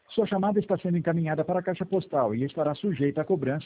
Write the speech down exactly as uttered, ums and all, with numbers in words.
Sua chamada está sendo encaminhada para a caixa postal e estará sujeita a cobrança